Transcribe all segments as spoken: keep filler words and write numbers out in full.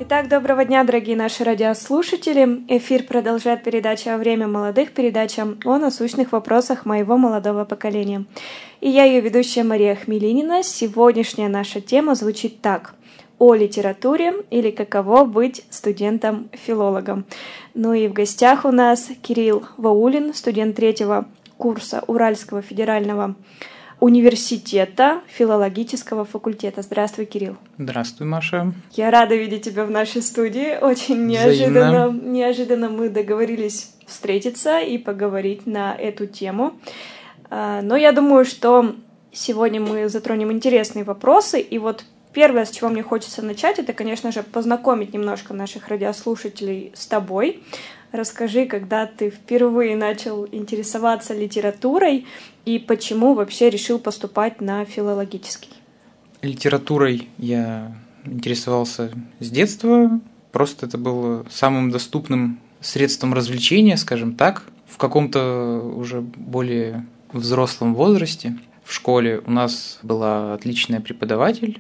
Итак, доброго дня, дорогие наши радиослушатели. Эфир продолжает передача «Время молодых», передача о насущных вопросах моего молодого поколения. И я, ее ведущая Мария Хмелинина. Сегодняшняя наша тема звучит так: о литературе или каково быть студентом-филологом. Ну и в гостях у нас Кирилл Ваулин, студент третьего курса Уральского федерального университета филологического факультета. Здравствуй, Кирилл. Здравствуй, Маша. Я рада видеть тебя в нашей студии. Очень неожиданно, неожиданно мы договорились встретиться и поговорить на эту тему. Но я думаю, что сегодня мы затронем интересные вопросы. И вот первое, с чего мне хочется начать, это, конечно же, познакомить немножко наших радиослушателей с тобой. Расскажи, когда ты впервые начал интересоваться литературой и почему вообще решил поступать на филологический? Литературой я интересовался с детства. Просто это было самым доступным средством развлечения, скажем так, в каком-то уже более взрослом возрасте. В школе у нас была отличная преподаватель,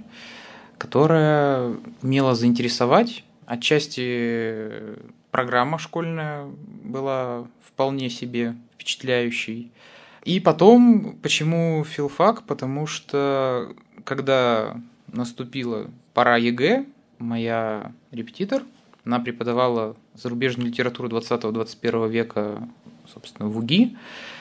которая умела заинтересовать. Отчасти программа школьная была вполне себе впечатляющей. И потом, почему филфак? Потому что, когда наступила пора ЕГЭ, моя репетитор, она преподавала зарубежную литературу двадцатого-двадцать первого века, собственно, в УГИ,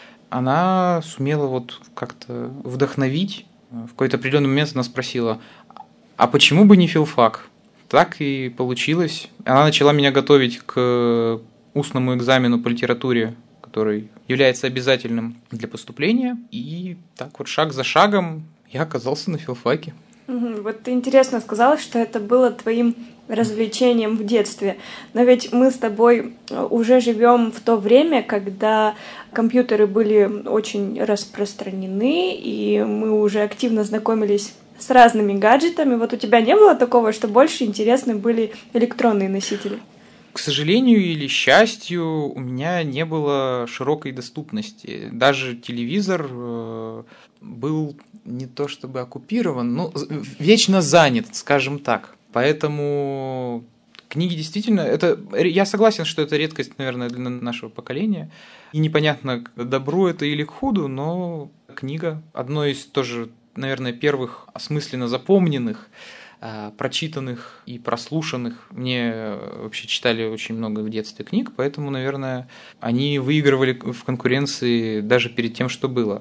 она сумела вот как-то вдохновить. В какой-то определенный момент она спросила: а почему бы не филфак? Так и получилось. Она начала меня готовить к устному экзамену по литературе, который является обязательным для поступления. И так вот шаг за шагом я оказался на филфаке. Угу. Вот ты интересно сказала, что это было твоим развлечением в детстве. Но ведь мы с тобой уже живем в то время, когда компьютеры были очень распространены, и мы уже активно знакомились с разными гаджетами. Вот у тебя не было такого, что больше интересны были электронные носители? К сожалению или счастью, у меня не было широкой доступности. Даже телевизор был не то чтобы оккупирован, но вечно занят, скажем так. Поэтому книги действительно... это я согласен, что это редкость, наверное, для нашего поколения. И непонятно, к добру это или к худу, но книга одно из тоже, наверное, первых осмысленно запомненных, прочитанных и прослушанных. Мне вообще читали очень много в детстве книг, поэтому, наверное, они выигрывали в конкуренции даже перед тем, что было.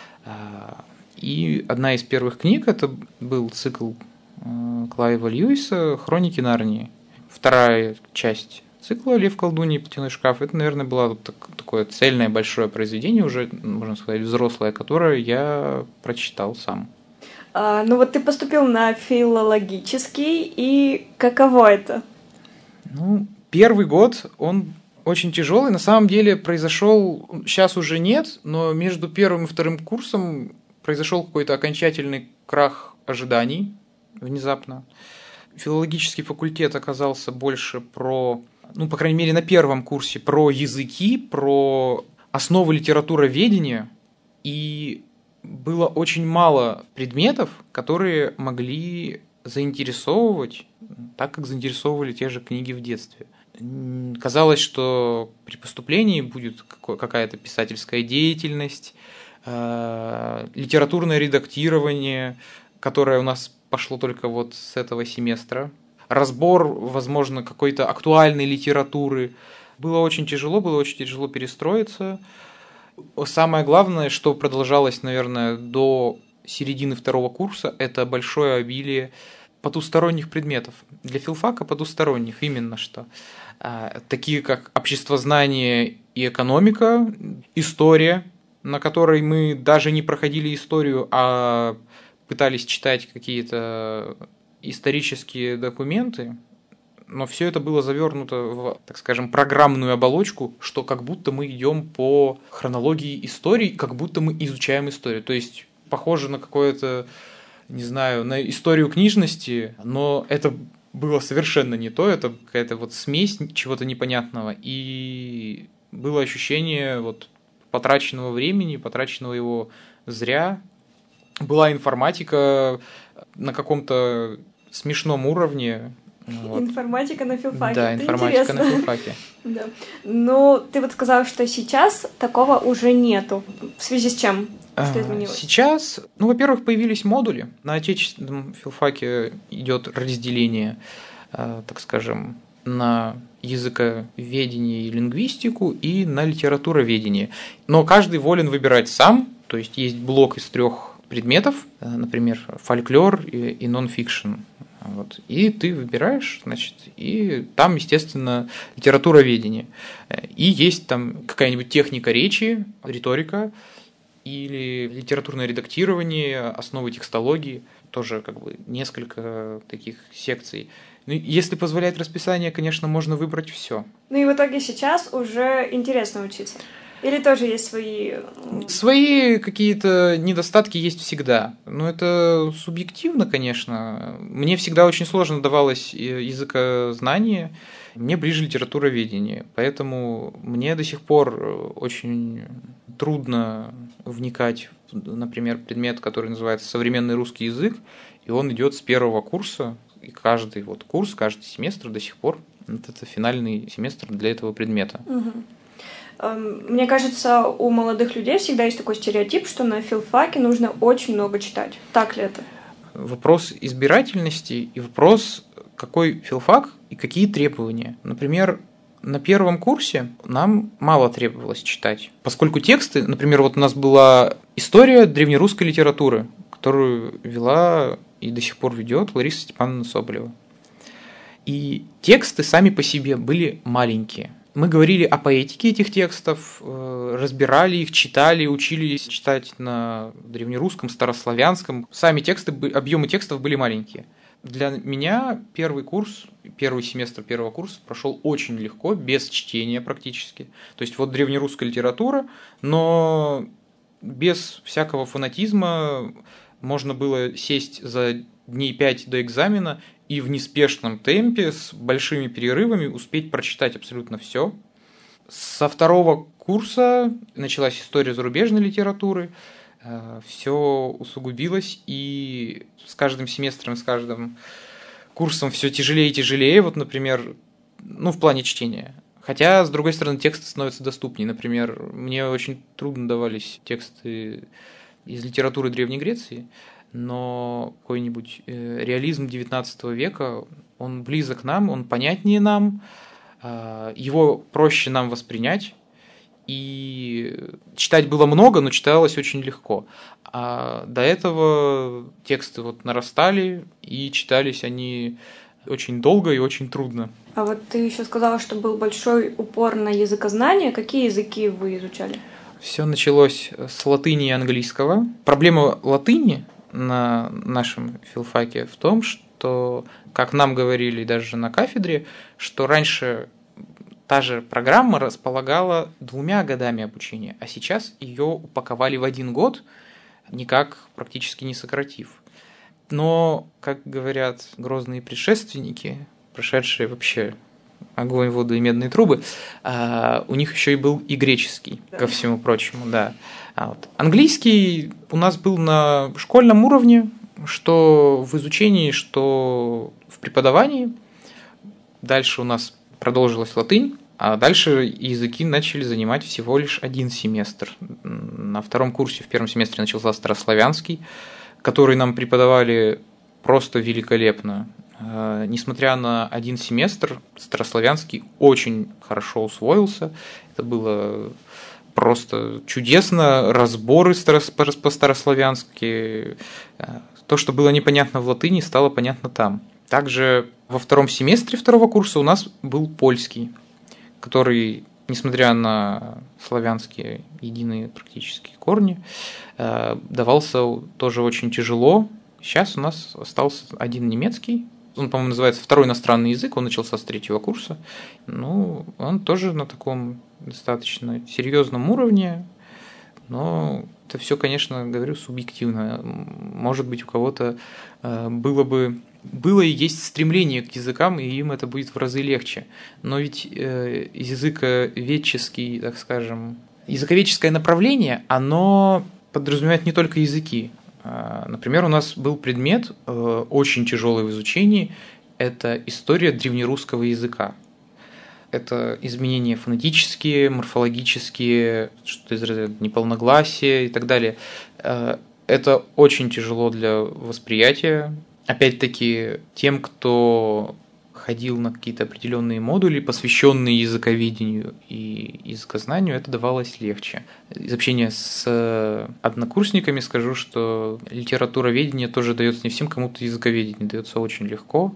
И одна из первых книг — это был цикл Клайва Льюиса «Хроники Нарнии». Вторая часть цикла «Лев, колдунья и платяной шкаф» — это, наверное, было вот такое цельное большое произведение, уже, можно сказать, взрослое, которое я прочитал сам. А, ну вот ты поступил на филологический, и каково это? Ну, первый год, он очень тяжелый. На самом деле произошел, сейчас уже нет, но между первым и вторым курсом произошел какой-то окончательный крах ожиданий внезапно. Филологический факультет оказался больше про, ну, по крайней мере, на первом курсе, про языки, про основы литературоведения, и было очень мало предметов, которые могли заинтересовывать, так как заинтересовывали те же книги в детстве. Казалось, что при поступлении будет какая-то писательская деятельность, литературное редактирование, которое у нас пошло только вот с этого семестра, разбор, возможно, какой-то актуальной литературы. Было очень тяжело, было очень тяжело перестроиться. Самое главное, что продолжалось, наверное, до середины второго курса, это большое обилие потусторонних предметов. Для филфака потусторонних именно что. Такие как обществознание и экономика, история, на которой мы даже не проходили историю, а пытались читать какие-то исторические документы, но все это было завернуто в, так скажем, программную оболочку, что как будто мы идем по хронологии истории, как будто мы изучаем историю. То есть похоже на какое-то, не знаю, на историю книжности, но это было совершенно не то, это какая-то вот смесь чего-то непонятного, и было ощущение вот потраченного времени, потраченного его зря. Была информатика на каком-то смешном уровне, Вот. Информатика на филфаке. Да, это информатика интересно. на филфаке. Да. Ну, ты вот сказал, что сейчас такого уже нету. В связи с чем? Что изменилось? Сейчас, ну, во-первых, появились модули. На отечественном филфаке идет разделение, так скажем, на языковедение и лингвистику и на литературоведение. Но каждый волен выбирать сам, то есть есть блок из трех предметов, например, фольклор и нон-фикшн. Вот. И ты выбираешь, значит, и там, естественно, литературоведение. И есть там какая-нибудь техника речи, риторика, или литературное редактирование, основы текстологии, тоже как бы несколько таких секций. Ну, если позволяет расписание, конечно, можно выбрать все. Ну и в итоге сейчас уже интересно учиться? Или тоже есть свои... Свои какие-то недостатки есть всегда. Но это субъективно, конечно. Мне всегда очень сложно давалось языкознание. Мне ближе литературоведение. Поэтому мне до сих пор очень трудно вникать в, например, предмет, который называется «Современный русский язык». И он идет с первого курса. И каждый вот курс, каждый семестр до сих пор вот это финальный семестр для этого предмета. Угу. Мне кажется, у молодых людей всегда есть такой стереотип, что на филфаке нужно очень много читать. Так ли это? Вопрос избирательности и вопрос, какой филфак и какие требования. Например, на первом курсе нам мало требовалось читать, поскольку тексты, например, вот у нас была история древнерусской литературы, которую вела и до сих пор ведет Лариса Степановна Соболева. И тексты сами по себе были маленькие. Мы говорили о поэтике этих текстов, разбирали их, читали, учились читать на древнерусском, старославянском. Сами тексты, объемы текстов были маленькие. Для меня первый курс, первый семестр первого курса прошел очень легко, без чтения практически. То есть вот древнерусская литература, но без всякого фанатизма можно было сесть за дней пять до экзамена и в неспешном темпе, с большими перерывами успеть прочитать абсолютно все. Со второго курса началась история зарубежной литературы, все усугубилось, и с каждым семестром, с каждым курсом все тяжелее и тяжелее, вот, например, ну, в плане чтения. Хотя, с другой стороны, тексты становятся доступнее. Например, мне очень трудно давались тексты из литературы Древней Греции, но какой-нибудь реализм девятнадцатого века, он близок нам, он понятнее нам, его проще нам воспринять, и читать было много, но читалось очень легко. А до этого тексты вот нарастали, и читались они очень долго и очень трудно. А вот ты еще сказала, что был большой упор на языкознание. Какие языки вы изучали? Все началось с латыни и английского. Проблема латыни на нашем филфаке в том, что, как нам говорили даже на кафедре, что раньше та же программа располагала двумя годами обучения, а сейчас ее упаковали в один год, никак практически не сократив. Но, как говорят грозные предшественники, прошедшие вообще огонь, воду и медные трубы, у них еще и был и греческий, да, ко всему прочему, да. А вот. Английский у нас был на школьном уровне, что в изучении, что в преподавании. Дальше у нас продолжилась латынь, а дальше языки начали занимать всего лишь один семестр. На втором курсе, в первом семестре начался старославянский, который нам преподавали просто великолепно. Несмотря на один семестр, старославянский очень хорошо усвоился. Это было просто чудесно. Разборы по-старославянски. То, что было непонятно в латыни, стало понятно там. Также во втором семестре второго курса у нас был польский, который, несмотря на славянские единые практические корни, давался тоже очень тяжело. Сейчас у нас остался один немецкий. Он, по-моему, называется второй иностранный язык, он начался с третьего курса. Ну, он тоже на таком достаточно серьезном уровне, но это все, конечно, говорю, субъективно. Может быть, у кого-то было бы было и есть стремление к языкам, и им это будет в разы легче. Но ведь языковедческий, так скажем, языковедческое направление, оно подразумевает не только языки. Например, у нас был предмет очень тяжелый в изучении это история древнерусского языка. Это изменения фонетические, морфологические, что-то из разряда неполногласия и так далее. Это очень тяжело для восприятия. Опять-таки, тем, кто ходил на какие-то определенные модули, посвященные языковедению и языкознанию, это давалось легче. Из общения с однокурсниками скажу, что литературоведение тоже дается не всем, кому-то языковедение дается очень легко.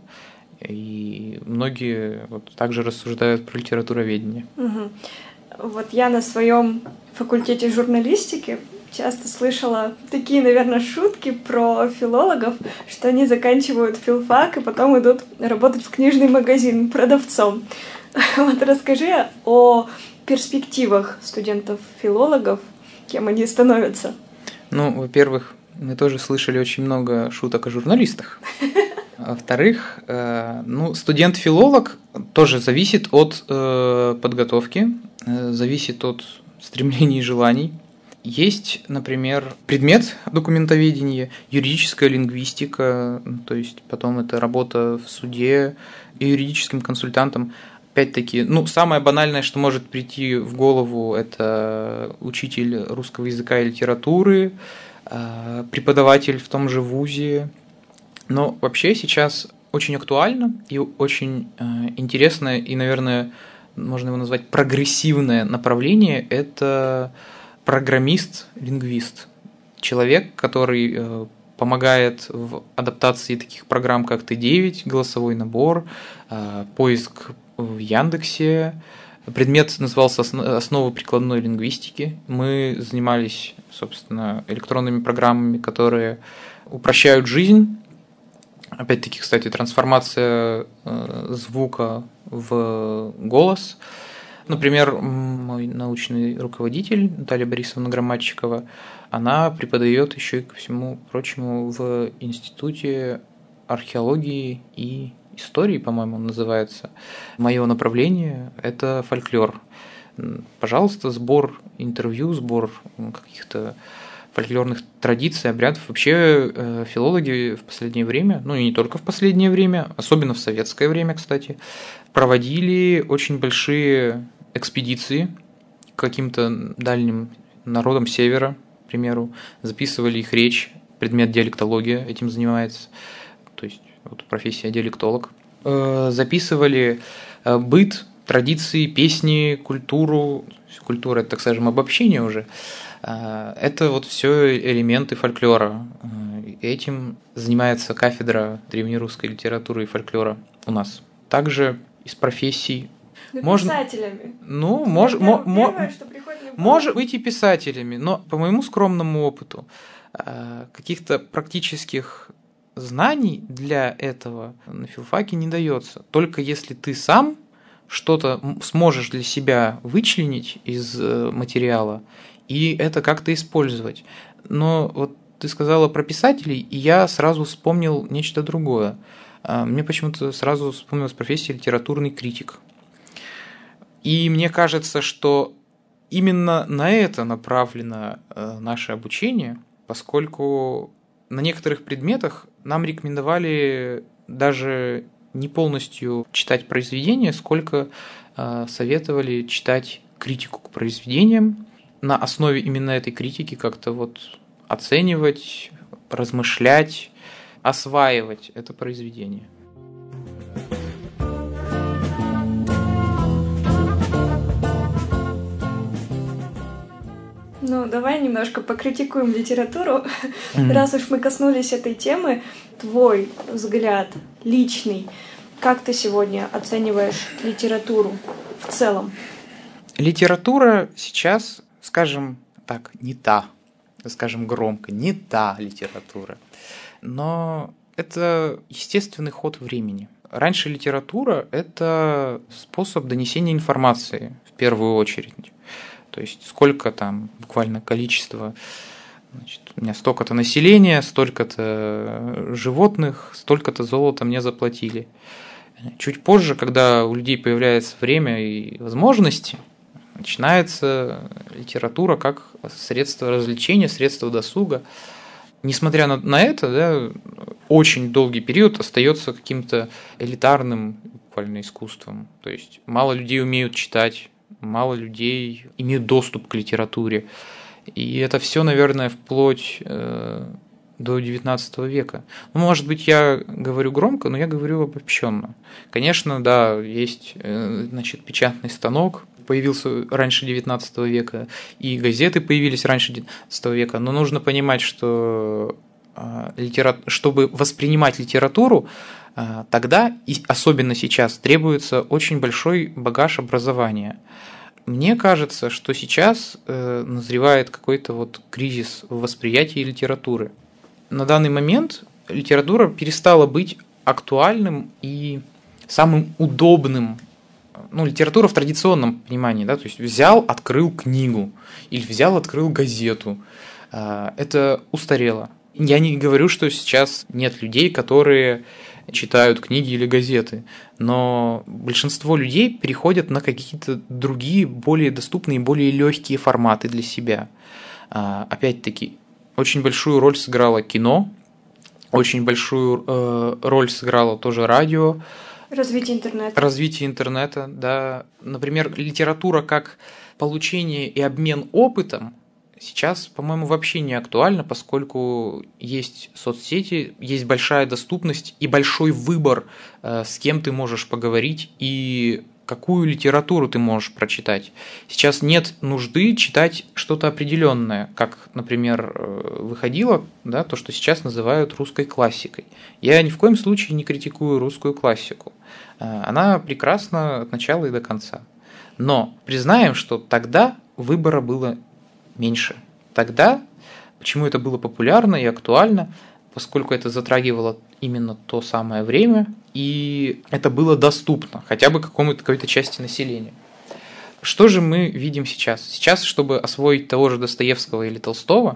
И многие вот также рассуждают про литературоведение. Угу. Вот я на своем факультете журналистики часто слышала такие, наверное, шутки про филологов, что они заканчивают филфак и потом идут работать в книжный магазин продавцом. Вот расскажи о перспективах студентов-филологов, кем они становятся. Ну, во-первых, мы тоже слышали очень много шуток о журналистах. Во-вторых, ну, студент-филолог тоже зависит от подготовки, зависит от стремлений и желаний. Есть, например, предмет документоведения, юридическая лингвистика, то есть потом это работа в суде и юридическим консультантом. Опять-таки, ну, самое банальное, что может прийти в голову, это учитель русского языка и литературы, преподаватель в том же вузе. Но вообще сейчас очень актуально и очень интересное и, наверное, можно его назвать прогрессивное направление – это программист-лингвист. Человек, который помогает в адаптации таких программ, как Т девять, голосовой набор, поиск в Яндексе. Предмет назывался «Основы прикладной лингвистики». Мы занимались, собственно, электронными программами, которые упрощают жизнь. Опять-таки, кстати, трансформация звука в голос. Например, мой научный руководитель Наталья Борисовна Громадчикова, она преподает еще и ко всему прочему в Институте археологии и истории, по-моему, называется. Мое направление – это фольклор. Пожалуйста, сбор интервью, сбор каких-то фольклорных традиций, обрядов. Вообще филологи в последнее время, ну и не только в последнее время, особенно в советское время, кстати, проводили очень большие экспедиции к каким-то дальним народам севера, к примеру, записывали их речь, предмет диалектология этим занимается, то есть вот профессия диалектолог. Записывали быт, традиции, песни, культуру. Культура – это, так скажем, обобщение уже. Это вот все элементы фольклора. Этим занимается кафедра древнерусской литературы и фольклора у нас. Также из профессий да можно, писателями. ну, мож, мо, первое, что приходит мне в голову. Может быть и писателями, но по моему скромному опыту каких-то практических знаний для этого на филфаке не дается. Только если ты сам что-то сможешь для себя вычленить из материала и это как-то использовать. Но вот ты сказала про писателей, и я сразу вспомнил нечто другое. Мне почему-то сразу вспомнилась профессия литературный критик. И мне кажется, что именно на это направлено наше обучение, поскольку на некоторых предметах нам рекомендовали даже не полностью читать произведения, сколько советовали читать критику к произведениям, на основе именно этой критики как-то вот оценивать, размышлять, осваивать это произведение. Ну, давай немножко покритикуем литературу. Mm-hmm. Раз уж мы коснулись этой темы, твой взгляд личный, как ты сегодня оцениваешь литературу в целом? Литература сейчас, скажем так, не та, скажем громко, не та литература. Но это естественный ход времени. Раньше литература – это способ донесения информации в первую очередь. То есть сколько там буквально количество, значит, у меня столько-то населения, столько-то животных, столько-то золота мне заплатили. Чуть позже, когда у людей появляется время и возможности, начинается литература как средство развлечения, средство досуга. Несмотря на, на это, да, очень долгий период остается каким-то элитарным буквально искусством. То есть мало людей умеют читать, мало людей имеют доступ к литературе. И это все, наверное, вплоть э, до девятнадцатого века. Ну, может быть, я говорю громко, но я говорю обобщенно. Конечно, да, есть э, значит, печатный станок, появился раньше девятнадцатого века, и газеты появились раньше девятнадцатого века, но нужно понимать, что э, литера... чтобы воспринимать литературу, э, тогда, и особенно сейчас, требуется очень большой багаж образования. Мне кажется, что сейчас э, назревает какой-то вот кризис в восприятии литературы. На данный момент литература перестала быть актуальным и самым удобным. Ну, литература в традиционном понимании, да, то есть взял, открыл книгу или взял, открыл газету. Э, это устарело. Я не говорю, что сейчас нет людей, которые читают книги или газеты, но большинство людей переходят на какие-то другие, более доступные, более легкие форматы для себя. Опять-таки, очень большую роль сыграло кино, очень большую э, роль сыграло тоже радио. Развитие интернета. Развитие интернета, да. Например, литература как получение и обмен опытом сейчас, по-моему, вообще не актуально, поскольку есть соцсети, есть большая доступность и большой выбор, с кем ты можешь поговорить и какую литературу ты можешь прочитать. Сейчас нет нужды читать что-то определенное, как, например, выходило, да, то, что сейчас называют русской классикой. Я ни в коем случае не критикую русскую классику. Она прекрасна от начала и до конца. Но признаем, что тогда выбора было меньше. Тогда, почему это было популярно и актуально, поскольку это затрагивало именно то самое время, и это было доступно хотя бы какому-то какой-то части населения. Что же мы видим сейчас? Сейчас, чтобы освоить того же Достоевского или Толстого,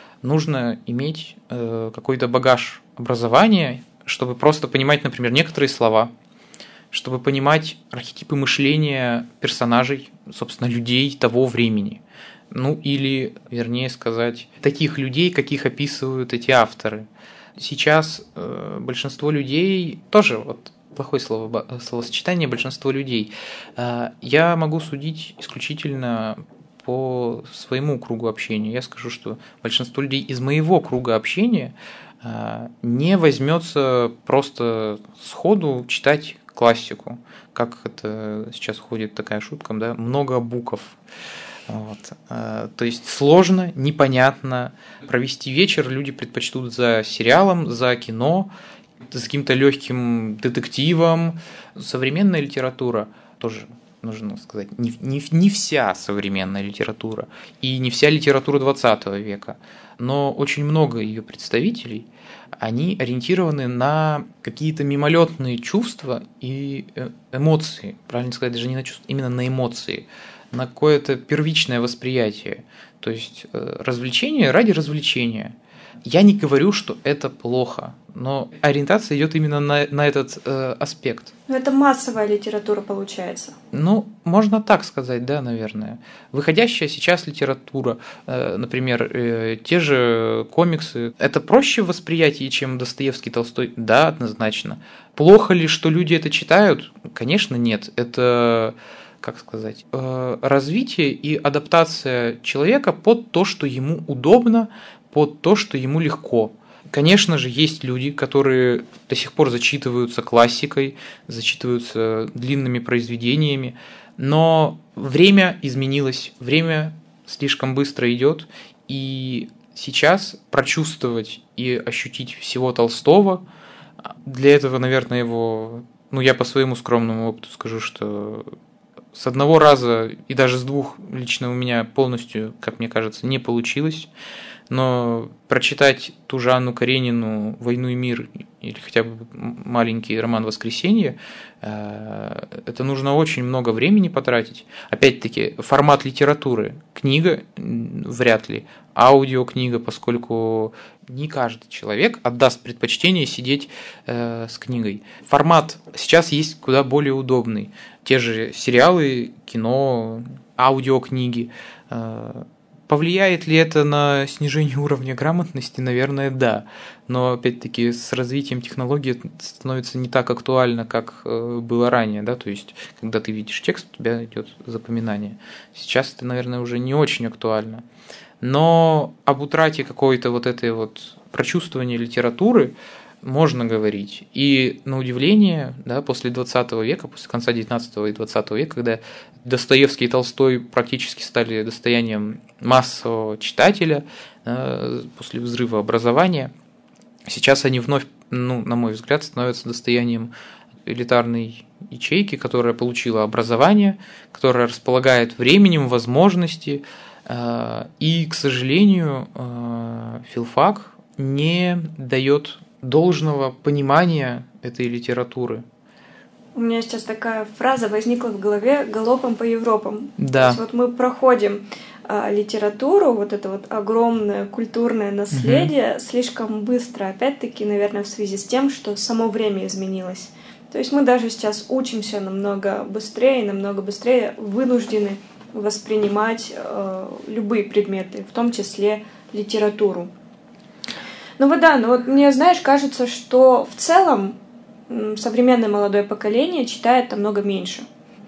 нужно иметь э, какой-то багаж образования, чтобы просто понимать, например, некоторые слова, чтобы понимать архетипы мышления персонажей, собственно, людей того времени. Ну, или, вернее сказать, таких людей, каких описывают эти авторы. Сейчас э, большинство людей, тоже вот плохое слово, словосочетание, большинство людей, э, я могу судить исключительно по своему кругу общения. Я скажу, что большинство людей из моего круга общения э, не возьмется просто сходу читать классику, как это сейчас ходит такая шутка, да, много букв. Вот. То есть сложно, непонятно. Провести вечер люди предпочтут за сериалом, за кино, за каким-то легким детективом. Современная литература тоже, нужно сказать, не, не, не вся современная литература и не вся литература двадцатого века, но очень много ее представителей, они ориентированы на какие-то мимолетные чувства и эмоции, правильно сказать, даже не на чувства, именно на эмоции, на какое-то первичное восприятие, то есть развлечение ради развлечения. Я не говорю, что это плохо, но ориентация идет именно на, на этот э, аспект. Но это массовая литература получается. Ну, можно так сказать, да, наверное. Выходящая сейчас литература, э, например, э, те же комиксы, это проще в восприятии, чем Достоевский, Толстой? Да, однозначно. Плохо ли, что люди это читают? Конечно, нет. Это, как сказать, э, развитие и адаптация человека под то, что ему удобно, под то, что ему легко. Конечно же, есть люди, которые до сих пор зачитываются классикой, зачитываются длинными произведениями, но время изменилось, время слишком быстро идет, и сейчас прочувствовать и ощутить всего Толстого, для этого, наверное, его, ну, я по своему скромному опыту скажу, что с одного раза и даже с двух лично у меня полностью, как мне кажется, не получилось. Но прочитать ту же Анну Каренину «Войну и мир» или хотя бы маленький роман «Воскресенье» это нужно очень много времени потратить. Опять-таки, формат литературы. Книга вряд ли, аудиокнига, поскольку не каждый человек отдаст предпочтение сидеть с книгой. Формат сейчас есть куда более удобный. Те же сериалы, кино, аудиокниги. Повлияет ли это на снижение уровня грамотности? Наверное, да. Но, опять-таки, с развитием технологий это становится не так актуально, как было ранее. Да? То есть, когда ты видишь текст, у тебя идет запоминание. Сейчас это, наверное, уже не очень актуально. Но об утрате какой-то вот этой вот прочувствования литературы можно говорить. И на удивление, да, после двадцатого века, после конца девятнадцатого и двадцатого века, когда Достоевский и Толстой практически стали достоянием массового читателя, да, после взрыва образования, сейчас они вновь, ну, на мой взгляд, становятся достоянием элитарной ячейки, которая получила образование, которая располагает временем, возможности. И, к сожалению, филфак не дает должного понимания этой литературы. У меня сейчас такая фраза возникла в голове: галопом по Европам. Да. То есть вот мы проходим а, литературу, вот это вот огромное культурное наследие, угу. слишком быстро, опять-таки, наверное, в связи с тем, что само время изменилось. То есть мы даже сейчас учимся намного быстрее, намного быстрее вынуждены воспринимать э, любые предметы, в том числе литературу. Ну вот да, но вот мне, знаешь, кажется, что в целом современное молодое поколение читает намного меньше.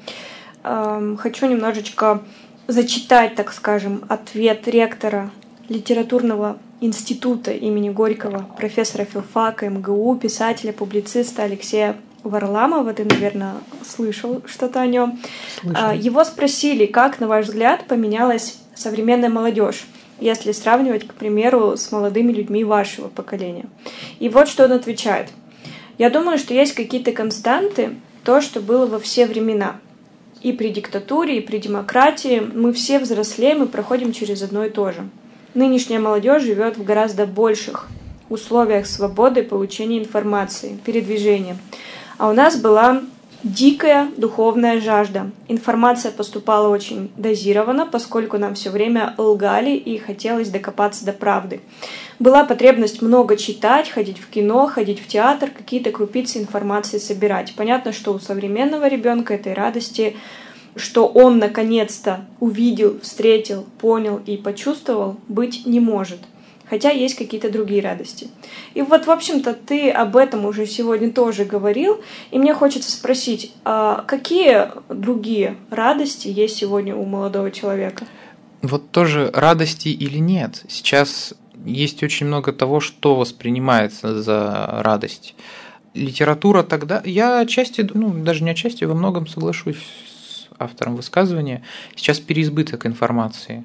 Эм, хочу немножечко зачитать, так скажем, ответ ректора литературного института имени Горького, профессора филфака эм гэ у, писателя, публициста Алексея Варламова. Ты, наверное, слышал что-то о нем. Слышал. Его спросили, как, на ваш взгляд, поменялась современная молодежь, если сравнивать, к примеру, с молодыми людьми вашего поколения. И вот что он отвечает. Я думаю, что есть какие-то константы, то, что было во все времена. И при диктатуре, и при демократии мы все взрослеем и проходим через одно и то же. Нынешняя молодежь живет в гораздо больших условиях свободы получения информации, передвижения. А у нас была дикая духовная жажда. Информация поступала очень дозированно, поскольку нам все время лгали и хотелось докопаться до правды. Была потребность много читать, ходить в кино, ходить в театр, какие-то крупицы информации собирать. Понятно, что у современного ребенка этой радости, что он наконец-то увидел, встретил, понял и почувствовал, быть не может. Хотя есть какие-то другие радости. И вот, в общем-то, ты об этом уже сегодня тоже говорил, и мне хочется спросить, а какие другие радости есть сегодня у молодого человека? Вот тоже радости или нет. Сейчас есть очень много того, что воспринимается за радость. Литература тогда... Я отчасти, ну, даже не отчасти, во многом соглашусь с автором высказывания. Сейчас переизбыток информации.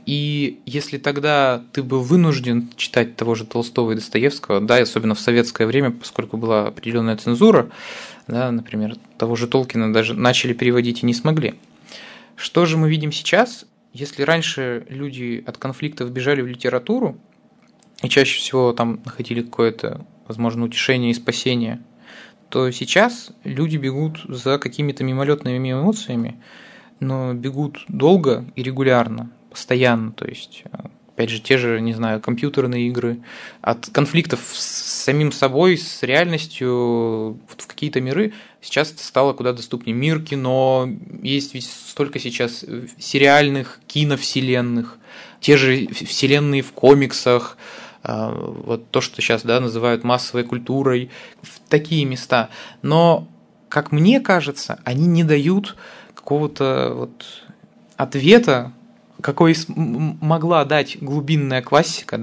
И если тогда ты был вынужден читать того же Толстого и Достоевского, да, особенно в советское время, поскольку была определенная цензура, да, например, того же Толкина даже начали переводить и не смогли. Что же мы видим сейчас? Если раньше люди от конфликтов бежали в литературу и чаще всего там находили какое-то, возможно, утешение и спасение, то сейчас люди бегут за какими-то мимолетными эмоциями, но бегут долго и регулярно, постоянно, то есть, опять же, те же, не знаю, компьютерные игры, от конфликтов с самим собой, с реальностью в какие-то миры, сейчас это стало куда доступнее. Мир кино, есть ведь столько сейчас сериальных киновселенных, те же вселенные в комиксах, вот то, что сейчас, да, называют массовой культурой, в такие места. Но, как мне кажется, они не дают какого-то вот ответа, какой могла дать глубинная классика,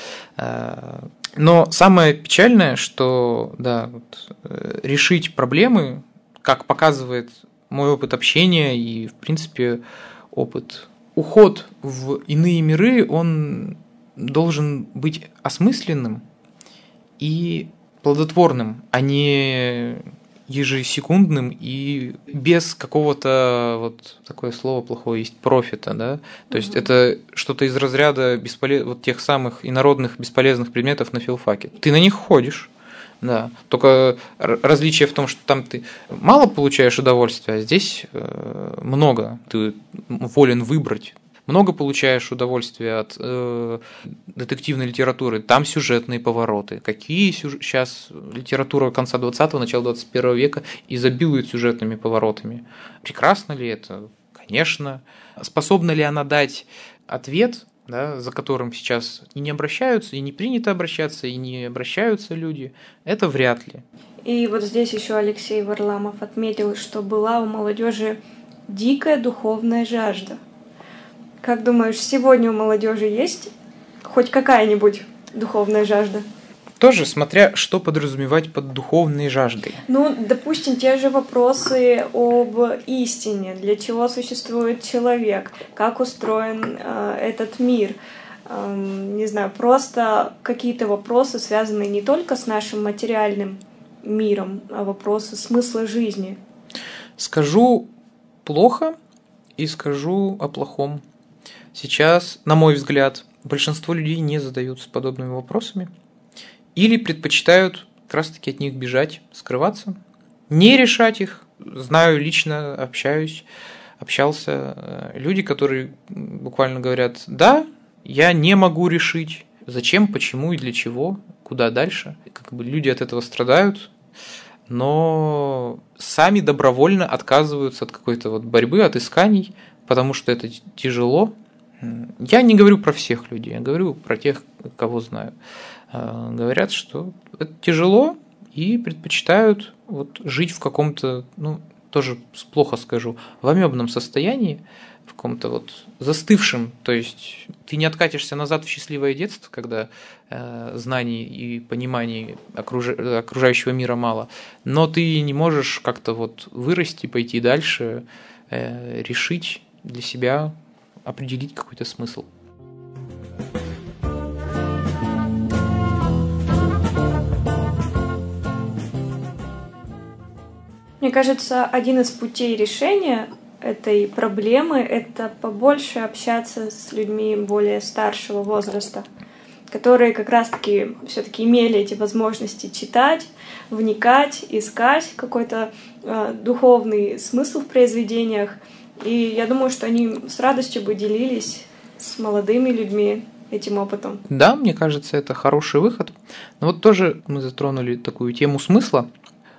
да. Но самое печальное, что да, вот, решить проблемы, как показывает мой опыт общения и, в принципе, опыт уход в иные миры, он должен быть осмысленным и плодотворным, а не ежесекундным и без какого-то, вот такое слово плохое есть, профита, да, то есть mm-hmm. это что-то из разряда бесполез... вот тех самых инородных бесполезных предметов на филфаке. Ты на них ходишь, да, только различие в том, что там ты мало получаешь удовольствия, а здесь много, ты волен выбрать. Много получаешь удовольствия от э, детективной литературы, там сюжетные повороты. Какие сюж... сейчас литература конца двадцатого, начала двадцать первого века изобилует сюжетными поворотами. Прекрасно ли это? Конечно. Способна ли она дать ответ да, за которым сейчас и не обращаются, и не принято обращаться, и не обращаются люди, это вряд ли. И вот здесь еще Алексей Варламов отметил, что была у молодежи дикая духовная жажда. Как думаешь, сегодня у молодежи есть хоть какая-нибудь духовная жажда? Тоже смотря, что подразумевать под духовной жаждой. Ну, допустим, те же вопросы об истине, для чего существует человек, как устроен э, этот мир. Э, не знаю, просто какие-то вопросы, связанные не только с нашим материальным миром, а вопросы смысла жизни. Скажу плохо и скажу о плохом. Сейчас, на мой взгляд, большинство людей не задаются подобными вопросами или предпочитают как раз-таки от них бежать, скрываться, не решать их. Знаю лично, общаюсь, общался. Люди, которые буквально говорят: да, я не могу решить, зачем, почему и для чего, куда дальше. Как бы люди от этого страдают, но сами добровольно отказываются от какой-то вот борьбы, от исканий, потому что это тяжело. Я не говорю про всех людей, я говорю про тех, кого знаю. Говорят, что это тяжело и предпочитают вот жить в каком-то, ну, тоже плохо скажу, в амебном состоянии, в каком-то вот застывшем. То есть ты не откатишься назад в счастливое детство, когда э, знаний и пониманий окруж... окружающего мира мало, но ты не можешь как-то вот вырасти, пойти дальше, э, решить для себя, определить какой-то смысл. Мне кажется, один из путей решения этой проблемы — это побольше общаться с людьми более старшего возраста, которые как раз-таки все-таки имели эти возможности читать, вникать, искать какой-то э, духовный смысл в произведениях. И я думаю, что они с радостью бы делились с молодыми людьми этим опытом. Да, мне кажется, это хороший выход. Но вот тоже мы затронули такую тему смысла.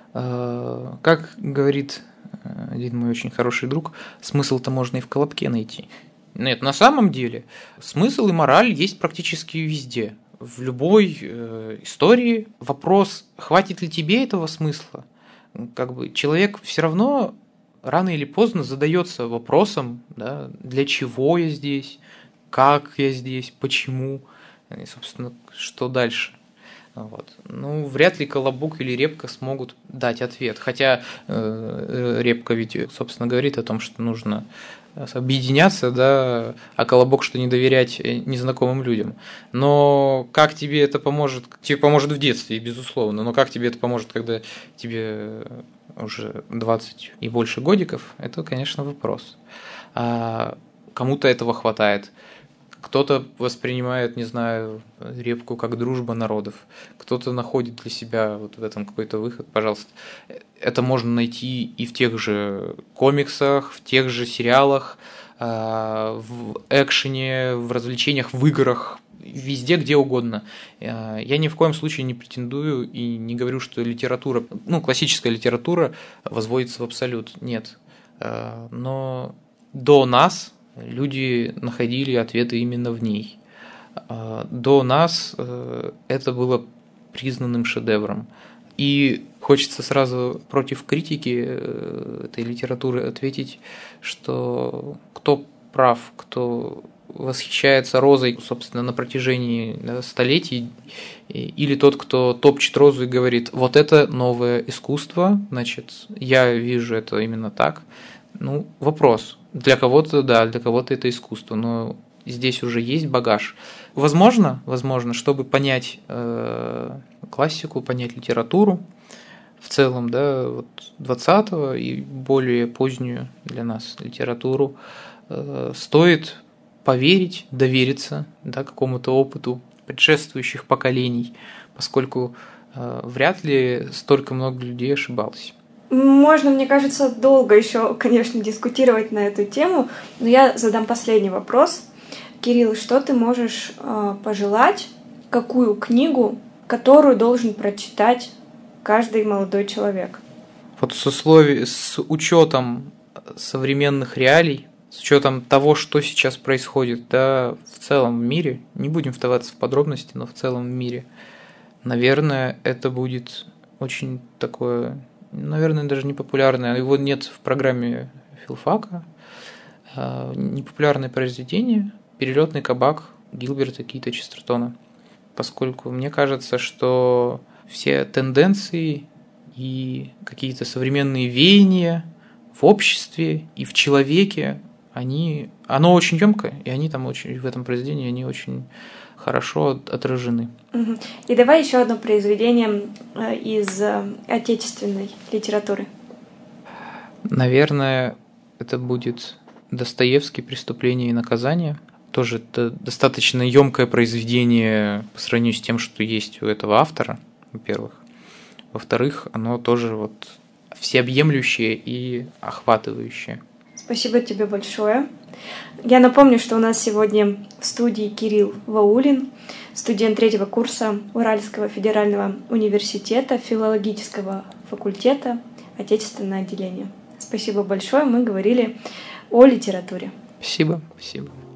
Как говорит один мой очень хороший друг, смысл-то можно и в колобке найти. Нет, на самом деле смысл и мораль есть практически везде. В любой э, истории вопрос, хватит ли тебе этого смысла. Как бы человек все равно рано или поздно задается вопросом, да, для чего я здесь, как я здесь, почему, и, собственно, что дальше. Вот. Ну, вряд ли Колобок или Репка смогут дать ответ. Хотя э, Репка ведь, собственно, говорит о том, что нужно объединяться, да, а Колобок, что не доверять незнакомым людям. Но как тебе это поможет? Тебе поможет в детстве, безусловно, но как тебе это поможет, когда тебе уже двадцать и больше годиков, это, конечно, вопрос. А кому-то этого хватает. Кто-то воспринимает, не знаю, Репку как дружба народов, кто-то находит для себя вот в этом какой-то выход, пожалуйста. Это можно найти и в тех же комиксах, в тех же сериалах, в экшене, в развлечениях, в играх, везде, где угодно. Я ни в коем случае не претендую и не говорю, что литература, ну, классическая литература возводится в абсолют. Нет. Но до нас люди находили ответы именно в ней. До нас это было признанным шедевром. И хочется сразу против критики этой литературы ответить, что кто прав, кто восхищается розой, собственно, на протяжении да, столетий, или тот, кто топчет розу и говорит, вот это новое искусство, значит, я вижу это именно так. Ну, вопрос. Для кого-то, да, для кого-то это искусство, но здесь уже есть багаж. Возможно, возможно, чтобы понять э, классику, понять литературу в целом, да, вот двадцатого и более позднюю для нас литературу, э, стоит поверить, довериться, да, какому-то опыту предшествующих поколений, поскольку э, вряд ли столько много людей ошибалось. Можно, мне кажется, долго еще, конечно, дискутировать на эту тему, но я задам последний вопрос. Кирилл, что ты можешь э, пожелать, какую книгу, которую должен прочитать каждый молодой человек? Вот с, условий, с учетом современных реалий, с учетом того, что сейчас происходит, да, в целом в мире, не будем вдаваться в подробности, но в целом в мире, наверное, это будет очень такое, наверное, даже не популярное, его нет в программе филфака, непопулярное произведение «Перелетный кабак» Гилберта Кита Честертона, поскольку мне кажется, что все тенденции и какие-то современные веяния в обществе и в человеке, они, оно очень ёмкое, и они там очень, в этом произведении, они очень хорошо отражены. И давай еще одно произведение из отечественной литературы. Наверное, это будет Достоевский «Преступление и наказание». Тоже это достаточно ёмкое произведение по сравнению с тем, что есть у этого автора, во-первых. Во-вторых, оно тоже вот всеобъемлющее и охватывающее. Спасибо тебе большое. Я напомню, что у нас сегодня в студии Кирилл Ваулин, студент третьего курса Уральского федерального университета, филологического факультета, отечественное отделение. Спасибо большое. Мы говорили о литературе. Спасибо. Спасибо.